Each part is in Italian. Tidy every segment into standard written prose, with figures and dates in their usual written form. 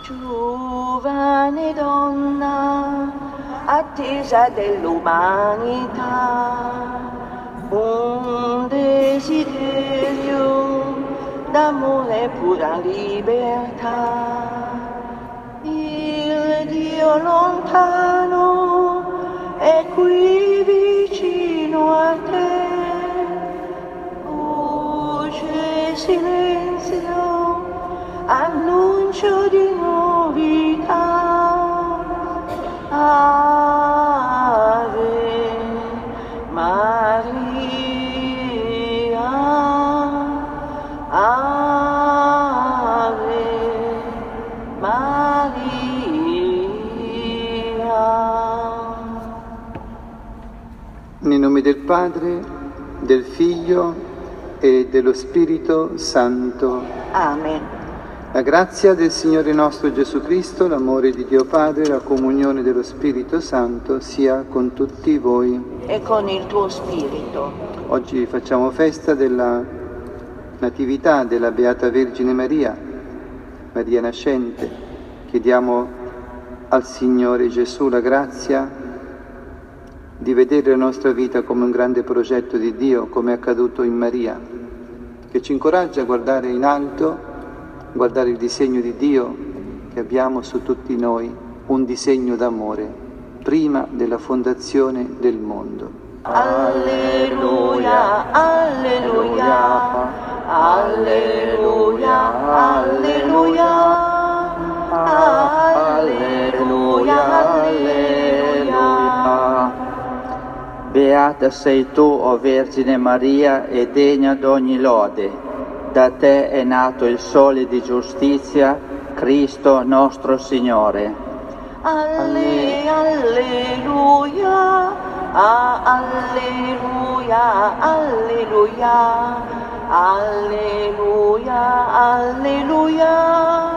Giovane donna, attesa dell'umanità, un desiderio d'amore pura libertà. Il Dio lontano è qui vicino a te, voce silenzio, annuncio di novità. Ave Maria, Ave Maria. Nel nome del Padre, del Figlio e dello Spirito Santo. Amen. La grazia del Signore nostro Gesù Cristo, l'amore di Dio Padre, la comunione dello Spirito Santo sia con tutti voi. E con il tuo spirito. Oggi facciamo festa della Natività della Beata Vergine Maria, Maria Nascente. Chiediamo al Signore Gesù la grazia di vedere la nostra vita come un grande progetto di Dio, come è accaduto in Maria, che ci incoraggia a guardare in alto, guardare il disegno di Dio che abbiamo su tutti noi, un disegno d'amore, prima della fondazione del mondo. Alleluia, alleluia, alleluia, alleluia, alleluia, alleluia. Beata sei tu, o Vergine Maria, e degna d'ogni lode. Da te è nato il Sole di giustizia, Cristo nostro Signore. Alleluia, alleluia, alleluia, alleluia, alleluia,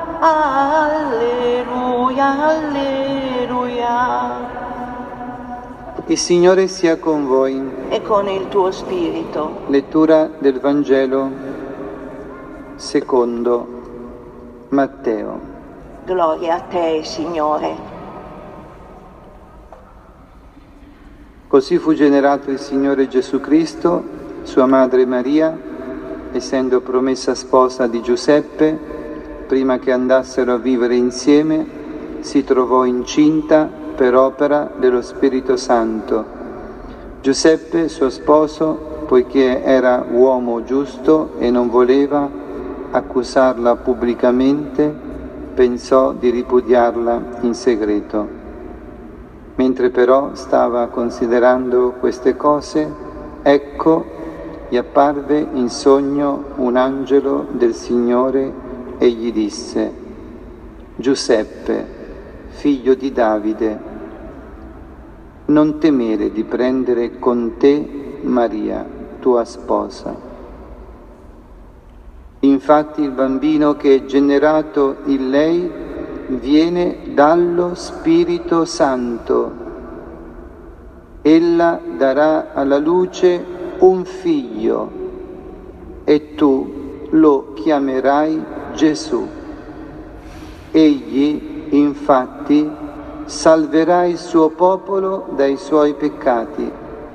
alleluia, alleluia. Il Signore sia con voi. E con il tuo spirito. Lettura del Vangelo secondo Matteo. Gloria a te, Signore. Così fu generato il Signore Gesù Cristo, sua madre Maria, essendo promessa sposa di Giuseppe, prima che andassero a vivere insieme, si trovò incinta per opera dello Spirito Santo. Giuseppe, suo sposo, poiché era uomo giusto e non voleva accusarla pubblicamente, pensò di ripudiarla in segreto. Mentre però stava considerando queste cose, ecco, gli apparve in sogno un angelo del Signore e gli disse: Giuseppe, figlio di Davide, non temere di prendere con te Maria, tua sposa. Infatti il bambino che è generato in lei viene dallo Spirito Santo. Ella darà alla luce un figlio e tu lo chiamerai Gesù. Egli, infatti, salverà il suo popolo dai suoi peccati.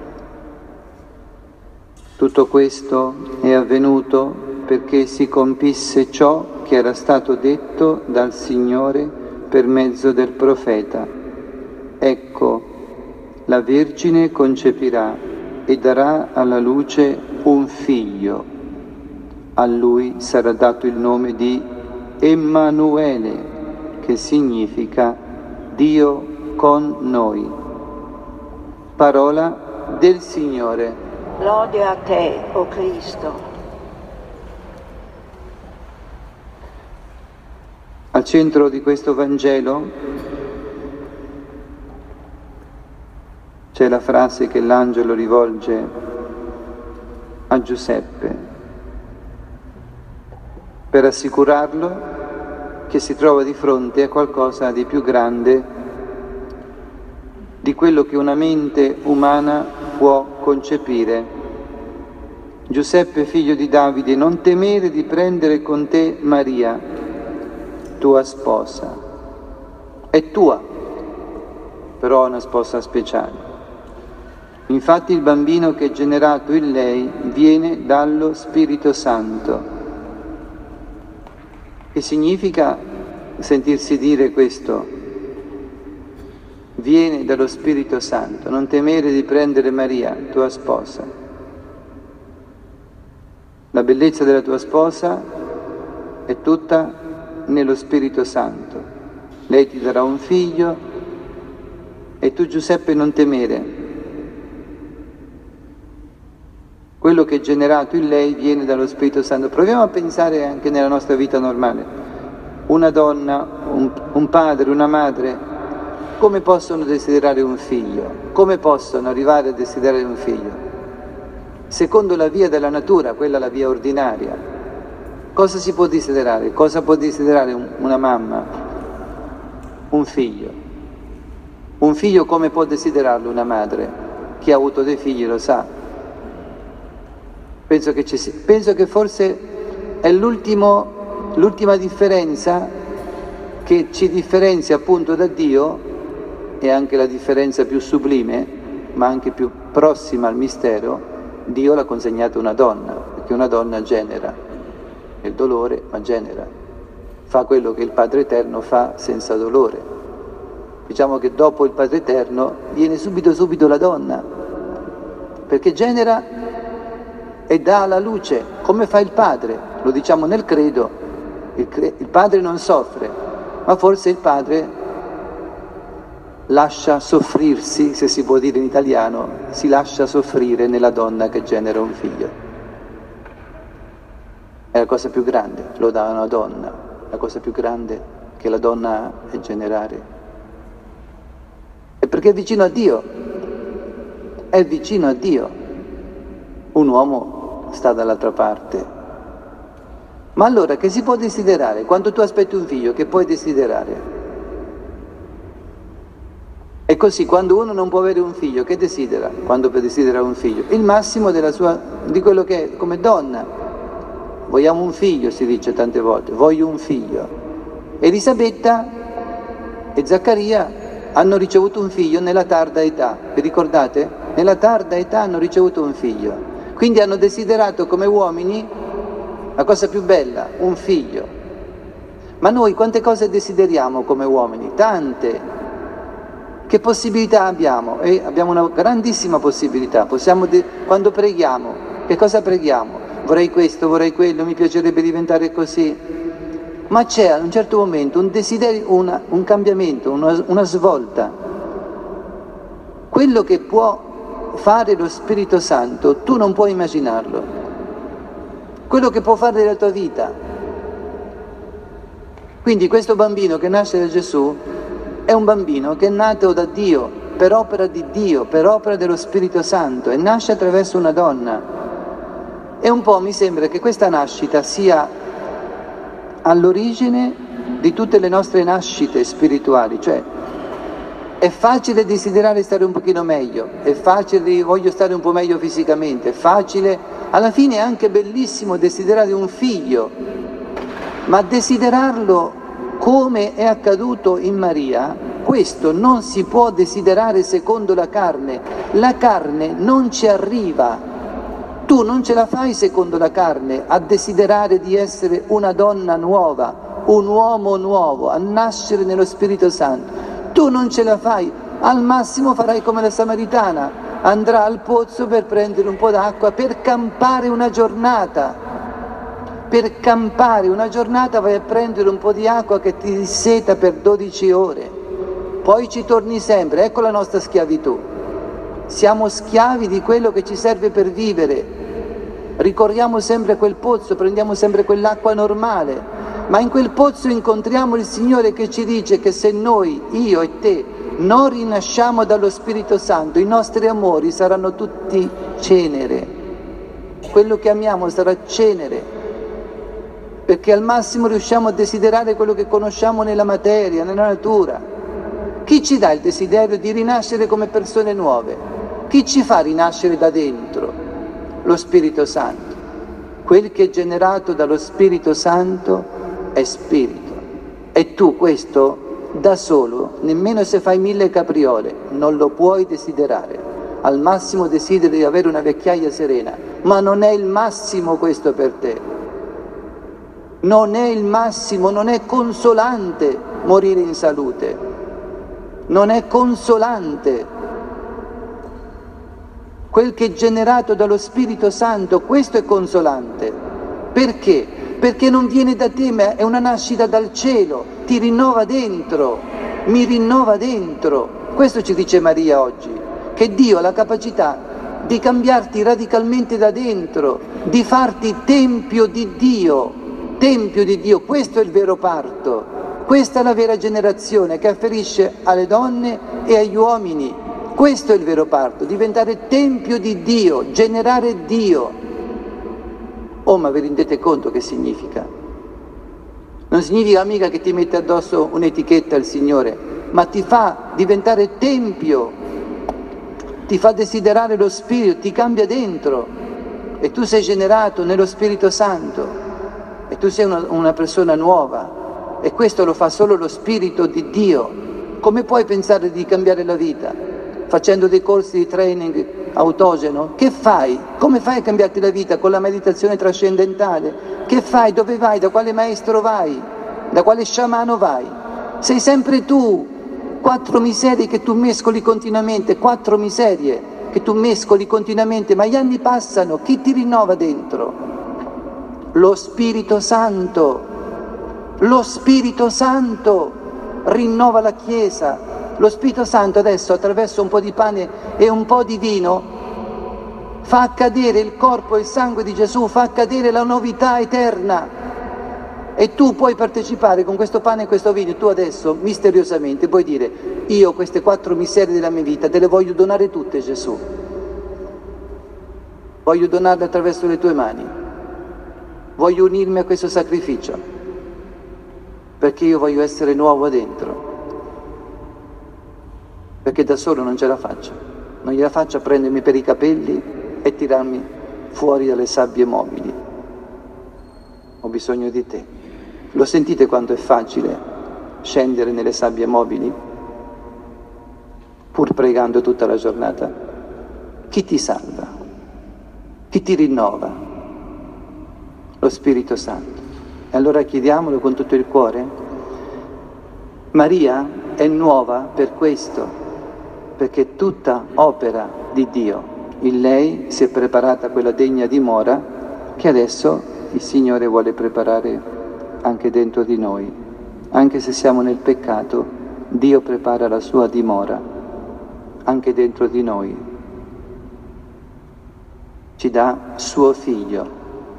Tutto questo è avvenuto perché si compisse ciò che era stato detto dal Signore per mezzo del profeta. Ecco, la Vergine concepirà e darà alla luce un figlio. A lui sarà dato il nome di Emanuele, che significa Dio con noi. Parola del Signore. Lode a te, o Cristo. Al centro di questo Vangelo c'è la frase che l'angelo rivolge a Giuseppe per assicurarlo che si trova di fronte a qualcosa di più grande di quello che una mente umana può concepire. Giuseppe, figlio di Davide, non temere di prendere con te Maria. tua sposa. È tua, però è una sposa speciale. Infatti il bambino che è generato in lei viene dallo Spirito Santo. Che significa sentirsi dire questo? Viene dallo Spirito Santo, non temere di prendere Maria, tua sposa. La bellezza della tua sposa è tutta nello Spirito Santo. Lei ti darà un figlio e tu, Giuseppe, non temere. Quello che è generato in lei viene dallo Spirito Santo. Proviamo a pensare anche nella nostra vita normale. Una donna, un padre, una madre, come possono desiderare un figlio? Come possono arrivare a desiderare un figlio? Secondo la via della natura, quella la via ordinaria. Cosa si può desiderare? Cosa può desiderare una mamma? Un figlio. Un figlio come può desiderarlo una madre? Chi ha avuto dei figli lo sa. Penso che forse è l'ultima differenza che ci differenzia appunto da Dio, e anche la differenza più sublime, ma anche più prossima al mistero. Dio l'ha consegnato una donna, perché una donna genera il dolore, ma genera. Fa quello che il Padre Eterno fa senza dolore. Diciamo che dopo il Padre Eterno viene subito la donna, perché genera e dà alla luce, come fa il Padre. Lo diciamo nel credo, il Padre non soffre, ma forse il Padre lascia soffrirsi, se si può dire in italiano, si lascia soffrire nella donna che genera un figlio. È la cosa più grande, lo dà a una donna, la cosa più grande che la donna ha è generare. E perché è vicino a Dio, è vicino a Dio. Un uomo sta dall'altra parte. Ma allora che si può desiderare? Quando tu aspetti un figlio, che puoi desiderare? E così, quando uno non può avere un figlio, che desidera? Quando desidera un figlio? Il massimo di quello che è come donna. Vogliamo un figlio, si dice tante volte, voglio un figlio. Elisabetta e Zaccaria hanno ricevuto un figlio nella tarda età, vi ricordate? Nella tarda età hanno ricevuto un figlio. Quindi hanno desiderato come uomini la cosa più bella, un figlio. Ma noi quante cose desideriamo come uomini? Tante. Che possibilità abbiamo? Abbiamo una grandissima possibilità. Quando preghiamo, che cosa preghiamo? Vorrei questo, vorrei quello, mi piacerebbe diventare così. Ma c'è a un certo momento un desiderio, un cambiamento, una svolta. Quello che può fare lo Spirito Santo, tu non puoi immaginarlo. Quello che può fare della tua vita. Quindi questo bambino che nasce da Gesù è un bambino che è nato da Dio, per opera di Dio, per opera dello Spirito Santo, e nasce attraverso una donna. E un po' mi sembra che questa nascita sia all'origine di tutte le nostre nascite spirituali, cioè è facile desiderare stare un pochino meglio, è facile voglio stare un po' meglio fisicamente, è facile, alla fine è anche bellissimo desiderare un figlio, ma desiderarlo come è accaduto in Maria, questo non si può desiderare secondo la carne non ci arriva, tu non ce la fai secondo la carne a desiderare di essere una donna nuova, un uomo nuovo, a nascere nello Spirito Santo, tu non ce la fai, al massimo farai come la Samaritana, andrà al pozzo per prendere un po' d'acqua, per campare una giornata. Per campare una giornata vai a prendere un po' di acqua che ti disseta per 12 ore, poi ci torni sempre, ecco la nostra schiavitù. Siamo schiavi di quello che ci serve per vivere, ricorriamo sempre a quel pozzo, prendiamo sempre quell'acqua normale, ma in quel pozzo incontriamo il Signore che ci dice che se noi, io e te, non rinasciamo dallo Spirito Santo, i nostri amori saranno tutti cenere, quello che amiamo sarà cenere, perché al massimo riusciamo a desiderare quello che conosciamo nella materia, nella natura. Chi ci dà il desiderio di rinascere come persone nuove? Chi ci fa rinascere da dentro? Lo Spirito Santo. Quel che è generato dallo Spirito Santo è spirito, E tu questo da solo, nemmeno se fai 1000 capriole, non lo puoi desiderare. Al massimo desideri di avere una vecchiaia serena, ma non è il massimo questo per te. Non è il massimo, non è consolante morire in salute. Non è consolante. Quel che è generato dallo Spirito Santo, questo è consolante. Perché? Perché non viene da te, ma è una nascita dal cielo, ti rinnova dentro, mi rinnova dentro. Questo ci dice Maria oggi, che Dio ha la capacità di cambiarti radicalmente da dentro, di farti tempio di Dio, tempio di Dio. Questo è il vero parto, questa è la vera generazione che afferisce alle donne e agli uomini. Questo è il vero parto, diventare tempio di Dio, generare Dio. Oh, ma vi rendete conto che significa? Non significa mica che ti mette addosso un'etichetta al Signore, ma ti fa diventare tempio, ti fa desiderare lo Spirito, ti cambia dentro. E tu sei generato nello Spirito Santo, e tu sei una persona nuova, e questo lo fa solo lo Spirito di Dio. Come puoi pensare di cambiare la vita? Facendo dei corsi di training autogeno? Che fai? Come fai a cambiarti la vita? Con la meditazione trascendentale? Che fai? Dove vai? Da quale maestro vai? Da quale sciamano vai? Sei sempre tu, 4 miserie che tu mescoli continuamente, 4 miserie che tu mescoli continuamente, ma gli anni passano, chi ti rinnova dentro? Lo Spirito Santo. Lo Spirito Santo rinnova la Chiesa. Lo Spirito Santo adesso, attraverso un po' di pane e un po' di vino, fa accadere il corpo e il sangue di Gesù, fa accadere la novità eterna. E tu puoi partecipare con questo pane e questo vino. Tu adesso, misteriosamente, puoi dire: io queste 4 miserie della mia vita te le voglio donare tutte, Gesù. Voglio donarle attraverso le tue mani. Voglio unirmi a questo sacrificio, perché io voglio essere nuovo dentro. Perché da solo non ce la faccio, non gliela faccio a prendermi per i capelli e tirarmi fuori dalle sabbie mobili. Ho bisogno di te. Lo sentite quanto è facile scendere nelle sabbie mobili, pur pregando tutta la giornata? Chi ti salva? Chi ti rinnova? Lo Spirito Santo. E allora chiediamolo con tutto il cuore. Maria è nuova per questo, perché è tutta opera di Dio. In lei si è preparata quella degna dimora che adesso il Signore vuole preparare anche dentro di noi. Anche se siamo nel peccato, Dio prepara la sua dimora anche dentro di noi. Ci dà suo figlio.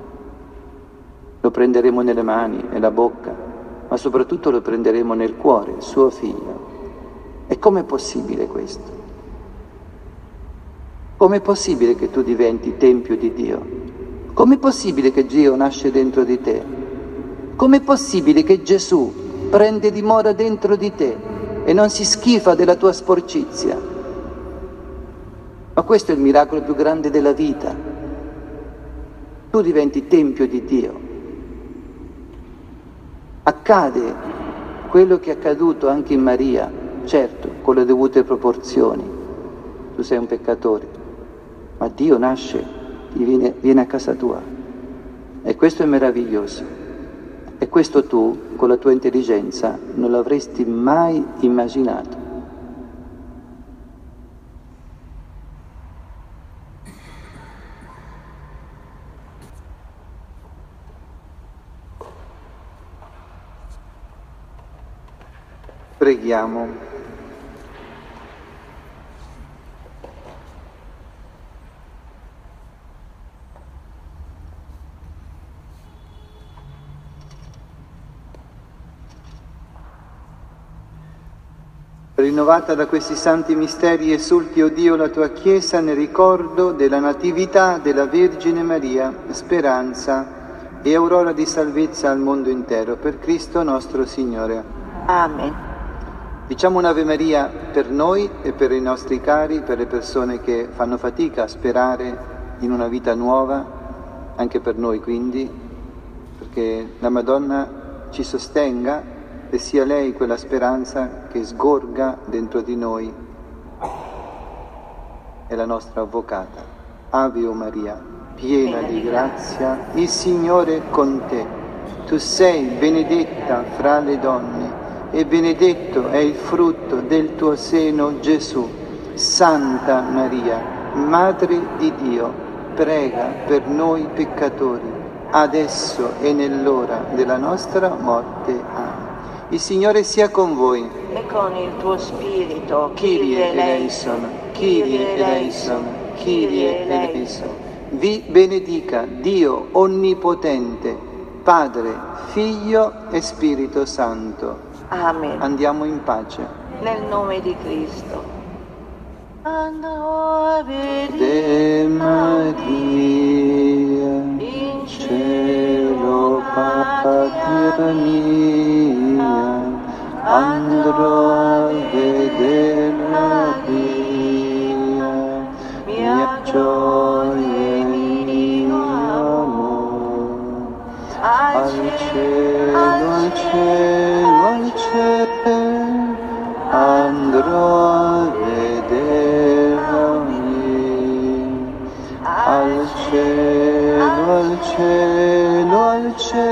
Lo prenderemo nelle mani, nella bocca, ma soprattutto lo prenderemo nel cuore, suo figlio. E com'è possibile questo? Com'è possibile che tu diventi tempio di Dio? Com'è possibile che Dio nasce dentro di te? Com'è possibile che Gesù prende dimora dentro di te e non si schifa della tua sporcizia? Ma questo è il miracolo più grande della vita. Tu diventi tempio di Dio. Accade quello che è accaduto anche in Maria, certo, con le dovute proporzioni. Tu sei un peccatore, ma Dio nasce, viene a casa tua. E questo è meraviglioso. E questo tu, con la tua intelligenza, non l'avresti mai immaginato. Preghiamo. Rinnovata da questi santi misteri, esulti, o Dio, la tua Chiesa nel ricordo della Natività della Vergine Maria, speranza e aurora di salvezza al mondo intero, per Cristo nostro Signore. Amen. Diciamo un'Ave Maria per noi e per i nostri cari, per le persone che fanno fatica a sperare in una vita nuova, anche per noi quindi, perché la Madonna ci sostenga e sia lei quella speranza che sgorga dentro di noi. È la nostra avvocata. Ave o Maria, piena di grazia, il Signore è con te. Tu sei benedetta fra le donne e benedetto è il frutto del tuo seno, Gesù. Santa Maria, Madre di Dio, prega per noi peccatori, adesso e nell'ora della nostra morte. Amen. Il Signore sia con voi. E con il tuo spirito. Kyrie eleison, Kyrie eleison, Kyrie eleison. Vi benedica Dio Onnipotente, Padre, Figlio e Spirito Santo. Amen. Andiamo in pace. Nel nome di Cristo. Andò a De Maria, in cielo patria mia, andrò a vedere la via, mia gioia e mio amore. Al cielo, al cielo, al cielo, andrò a vedere la mia. Al cielo, al cielo, al cielo,